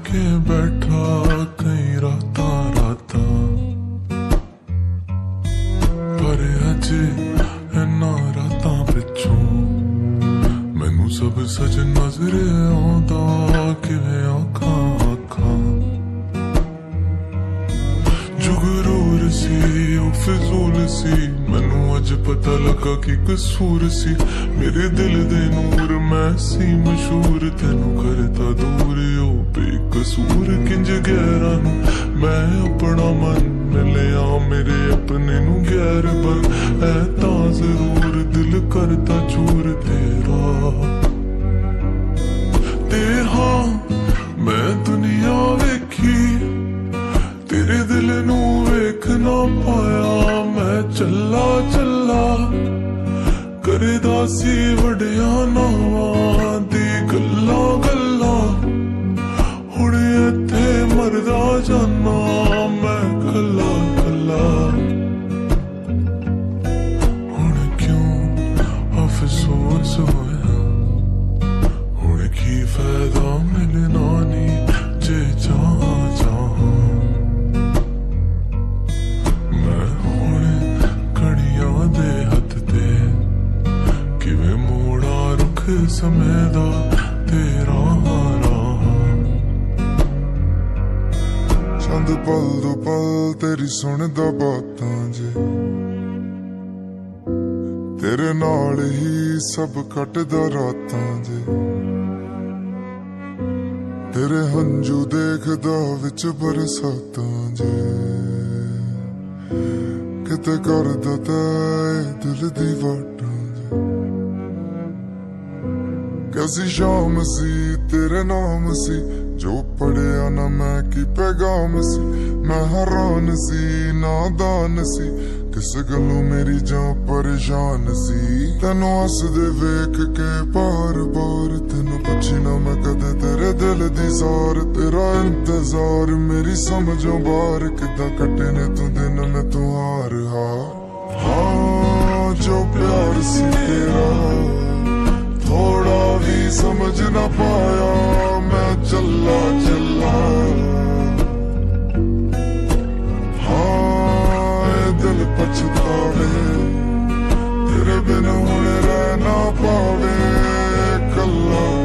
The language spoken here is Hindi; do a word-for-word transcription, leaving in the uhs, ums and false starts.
के बैठा कई राता राता, पर अजे इन्ना राता पिछों मैनू सब सच नजर आंदा किवें आखां आखां। जुगरूर सी ओ फिजूल सी, मैनू अज पता लगा कि कसूर सी। मेरे दिल दे नूर मैं सी मशहूर, तेनू करता दूर ओ बेकसूर। किंज गैरां नू मैं अपना मन लिया, मेरे अपने नू गैर बन ऐ तां जरूर दिल करता चूर तेरा। ते हाँ मैं दुनिया वेखी, तेरे दिल नू वेख ना पाया। मैं चला चला करदा सी वड्डिया नावां दी गल्लां गल्लां, हुण इत्थे मरदा जाना मैं कल्ला कल्ला। हुण क्यों अफसोस होया, हुण की फायदा मिलना नी जे जहां जहां। मैं हुण घड़ियां दे हथ ते किवें मोड़ा रुख समय दा तेरा राह। चंद पल दो पल तेरी सुनदा बातां जे, तेरे नाल ही सब कटदा रातां जे। तेरे हंजू देखदा विच बरसातां जे, किते करदा तैं दिल दी वाटां जे। कैसी शाम सी तेरे नाम सी, जो पढ़िया ना मैं की पैगाम सी। मैं हैरान सी नादान सी, किस गलों मेरी जान परेशान सी। तेनू हसदे वेख के बार बार, तेनू पुछना मैं कदे तेरे दिल दी सार। तेरा इंतजार मेरी समझों बाहर, किदां कट्टे ने तू दिन में तू हार हार। हाँ जो प्यार सी तेरा थोड़ा भी समझ ना पाया, मैं चला चला। हाँ दिल पछतावे तेरे बिन हुण रह ना पावे कल्ला